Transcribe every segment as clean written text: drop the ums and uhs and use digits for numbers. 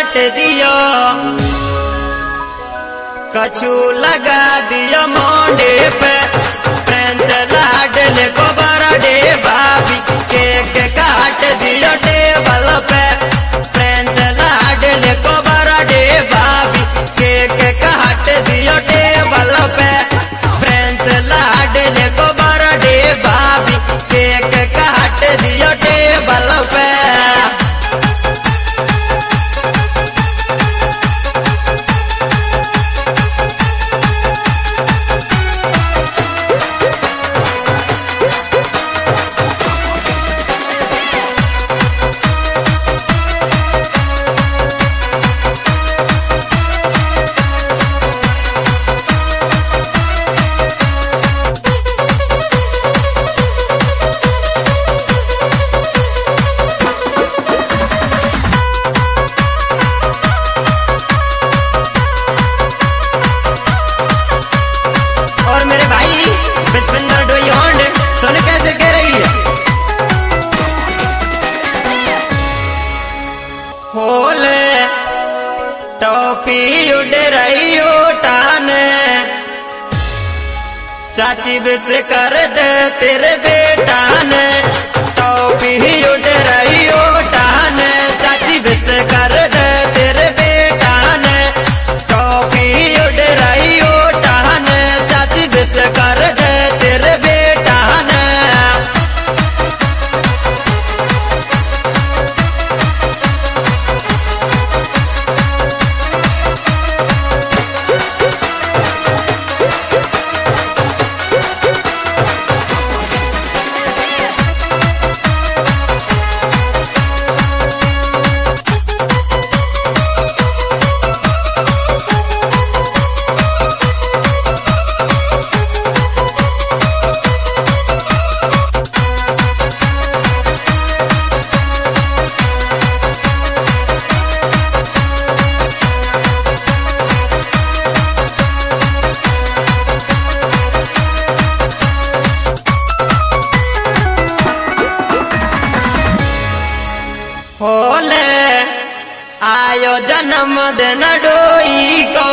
काट दियो, कछु लगा दियो मोंडे पे, फ्रेंड्स लाडले को बर्थडे भाभी केक काट दियो टेबल पे, फ्रेंड्स लाडले को बर्थडे भाभी केक काट दियो टेबल पे, फ्रेंड्स लाडले को बर्थडे भाभी केक काट दियो टेबल पे। होले टोपी उड़ रही उठान, चाची बिस कर दे तेरे बेटा ने, टोपी उड़ रही उठान, चाची बिस कर दे तेरे बेटा ने, टोपी उड़ रही उठान, चाची बिस कर दे तेरे बेटा ने। होले आयो जन्मदिन डोई को,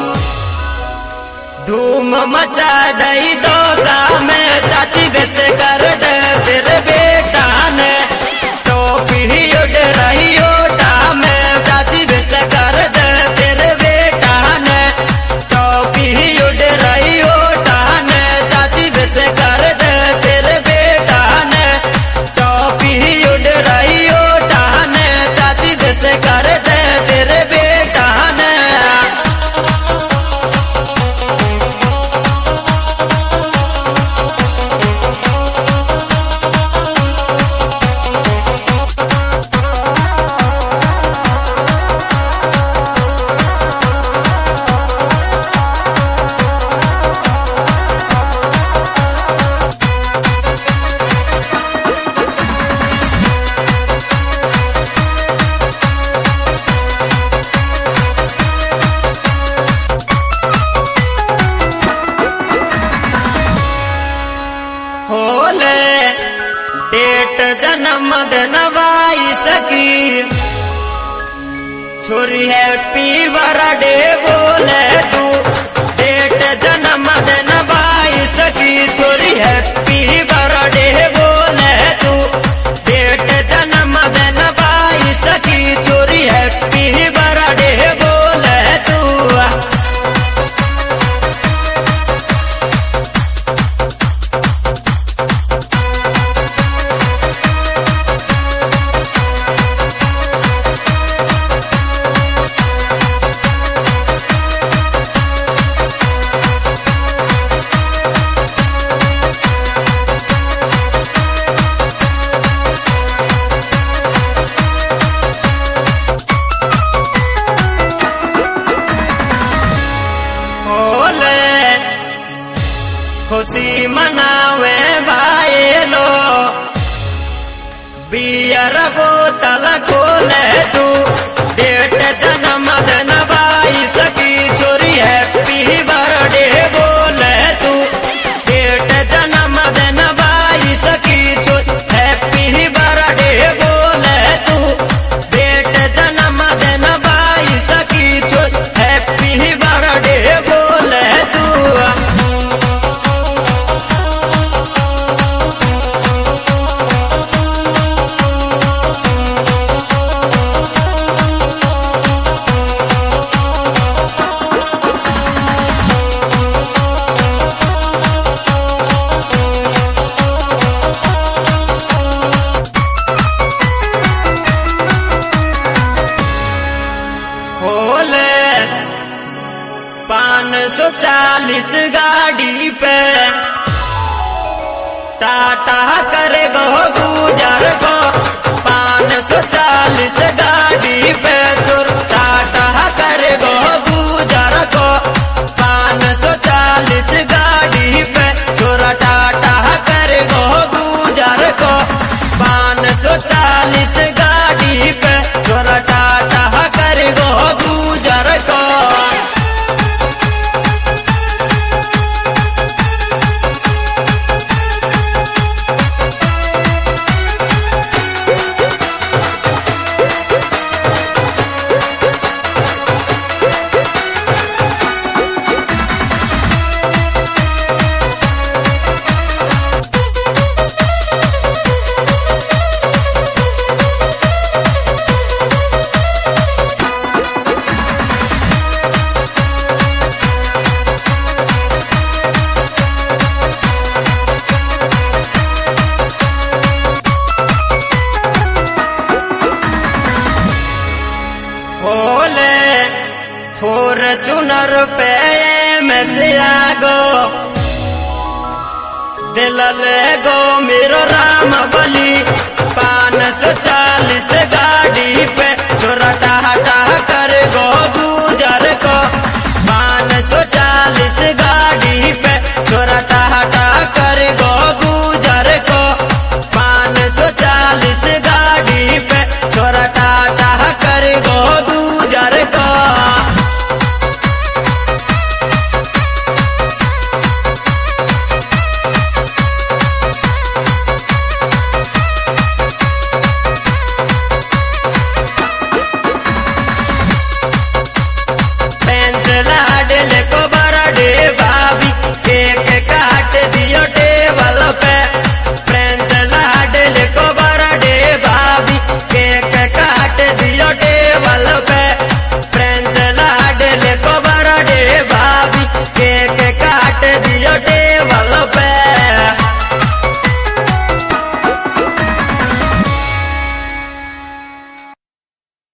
धूम मचा दई दोसा में, चाची बिस कर दे तेरे बेटा ने, टोपी उड़ रही ओटा में, चाची बिस कर दे तेरे बेटा ने, टोपी उड़ रही ओटा ने, चाची बिस कर दे तेरे बेटा ने, टोपी उड़ रही ओटा ने, चाची बिस कर दे तेरे बेटा ने। होले डेट जन्मदिन 22 की, छोरी हैप्पी बर्थडे बोले तू, डेट जन्मदिन 22 की, छोरी हैप्पी बर्थडे बोले तू, डेट जन्मदिन 22 की, छोरी हैप्पी बर्थडे बोले तू। खुशी मनावे भाई लो, बियर बोतल खोले तू, डेट जन्मदिन 22 की, छोरी हैप्पी बर्थडे बोले तू, डेट जन्मदिन 22 की, छोरी हैप्पी बर्थडे बोले तू, डेट जन्मदिन 22 540 गाड़ी पे टाटा करे गो गुजर को 540 गाड़ी पे चोर टाटा करे गो गुजर को 540 गाड़ी पे छोरा टाटा करे गो गुजर को 540 गाड़ी पे छोरा टाटा करे गो गुजर को। फॉर्च्यूनर पे में से आगो दिल ले गो मेरो राम बली 540 गाड़ी पे छोरा टाटा कर गो गुजर को 540 गाड़ी पे छोरा